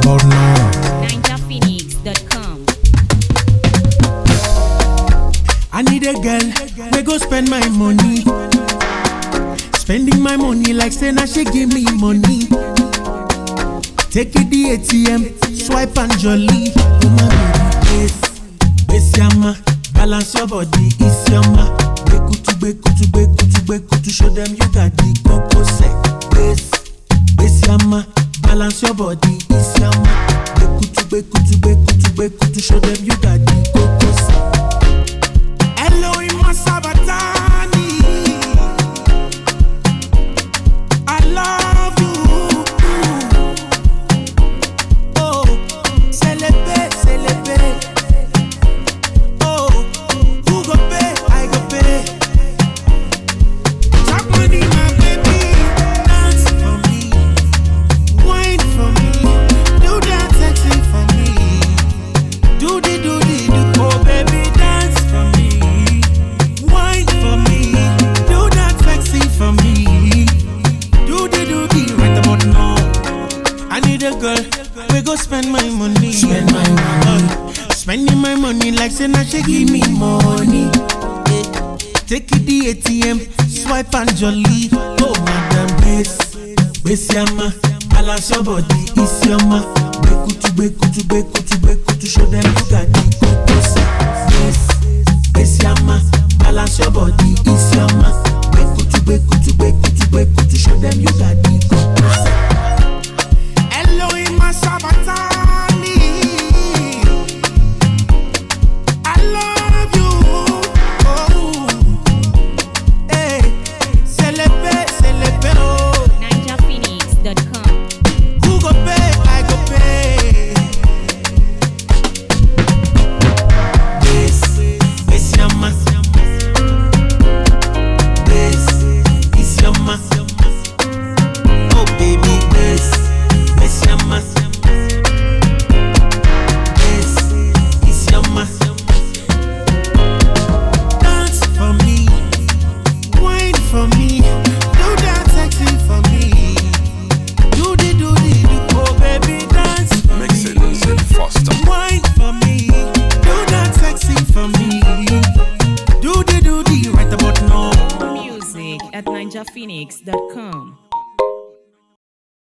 about now. NinjaPhoenix.com. I need a girl, we go spend my money. Spending my money like say now she give me money. Take it the ATM, swipe and jolly. Oh my baby, yes, yama. Balance your body, it's yama. Kutu, show them you got the coco set. Yes, yama. Balance your body, it's yama. Kutu, show them you got the coco set. Hello, in my sabatani. I love you. Oh, celebrate. Oh, who go pay? I go pay. Chop money, my baby. Dance for me, wine for me, do that sexy for me. Do. Oh, baby, dance for me, wine for me, do that sexy for me. Do right about now. I need a girl, we go spend my money. Spending my money like say now she give me money. Take it the ATM, swipe and jolly. Oh madam, base yama. Balance your body, it's yama. Kutu, show them you got the coco set. Base yama. Balance your body, it's yama. Kutu, show them you got the coco set. Hello in my sabatani. I love you. Oh, hey, celebrate. Oh, NinjaPhoenix.com. who go pay? I go pay. Base yama. Base is yama. Oh baby, base yama. Base is yama. Dance for me, wine for me, do that sexy for me. Do. Oh baby, dance for Mix me, it, faster. wine for me, do that sexy for me. Do right about now. Music at NinjaPhoenix.com.